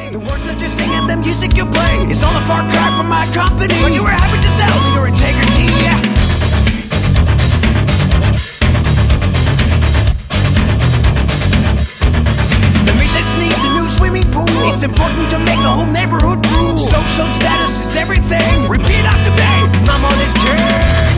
The words that you sing and the music you play is all a far cry from my company. But you were happy to sell your integrity, yeah. The message needs a new swimming pool. It's important to make the whole neighborhood drool. Social status is everything. Repeat after me, I'm on this king.